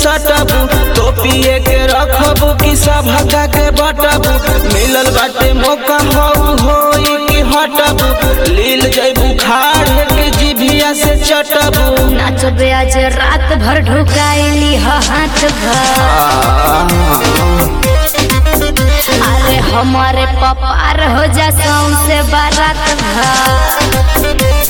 सटबू तो पिए के रखबू कि सब हका के बटबू मिलल बाटे मौका होई कि हटबू लील जैबू खाड़ के जिभिया से चटबू नाचबे आज रात भर ढुकाइली हाथ भर अरे हमारे पपार हो जा सौंसे बारात भर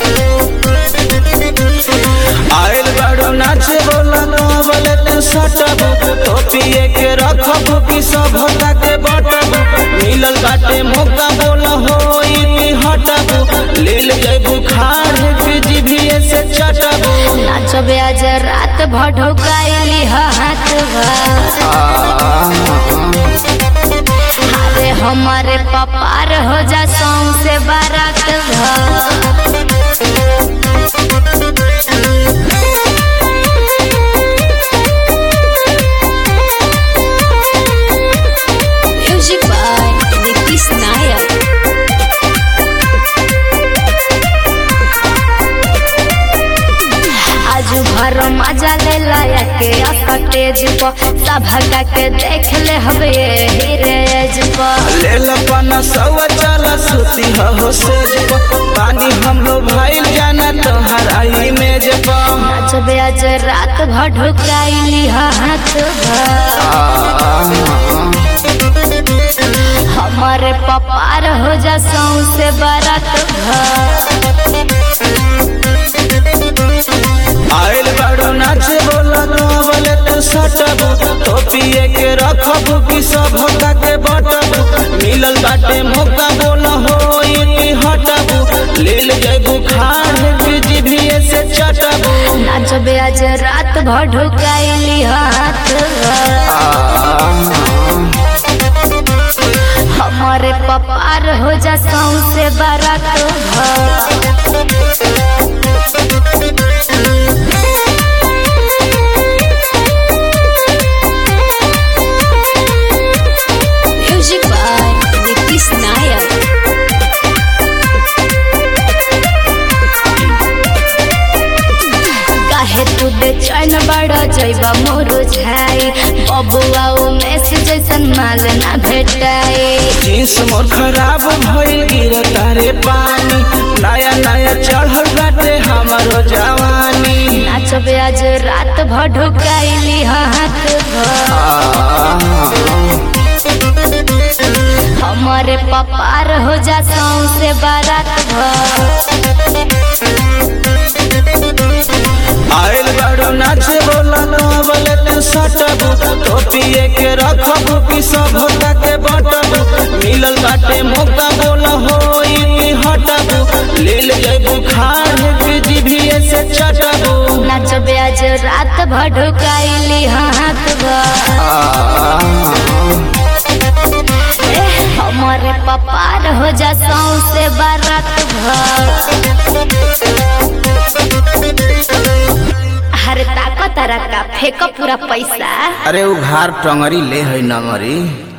आयल बड़ो नाचे बोला तो बोले तू सटबू तो पिए के रखबू कि सब हका के बटबू मिलल बाटे मौका बोला होई कि हटबू लील जैबू खाड़ के जिभिया से चटबू नाचबे आज रात भर ढुकाइली हाथ भर अरे हमारे पपार हो जा सौंसे बारात भर म्यूजिक बाय नीतीश नायक आजू भर मजा ले लाया के स्टेज पर सब हगा के देख ले हवे हीरेज पर ले लपना सवा चला सुती हो सेज पानी हम लोग भाई जाना तोहरा इमेज पर नाचबे आज रात भर ढुकाइली हाथ भर हमारे पपार हो जा सौंसे बारात भर आयल बड़ो नाचे बोला तो बोले तू सटबू तो पिए के रखबू कि सब हका के बटबू मिलल बाटे मौका बोला होई कि हटबू लील जैबू खाड़ के जिभिया से चटबू नाचबे आज रात भर ढुकाइली हाथ भर हमारे पपार हो जा सौंसे बारात भर म्यूजिक बाय नीतीश नायक काहे तू बेचैन बड़ा जैबा मोरो झाई बबुआ उमेश जैसन माल ना भेटाई जींस मोर खराब भइल गिरता रे पानी नया नया चढ़ल बाटे हमारो जवानी नाचबे आज रात भर ढुकाइली हाथ भर हमारे पपार हो जा सौंसे बारात भर आयल बड़ो नाचे बोला तो बोले तू सटबू तो पिए के रखबू कि सब हका के बटबू मिलल बाटे मौका बोला होई कि हटबू लील जैबू खाड़ के जिभिया से चटबू नाचबे आज रात भर ढुकाइली हाथ भर हमारे पपार हो जा सौंसे बारात भर हर ताकत रखा फेंक पूरा पैसा अरे उघार टंगरी ले है नमरी।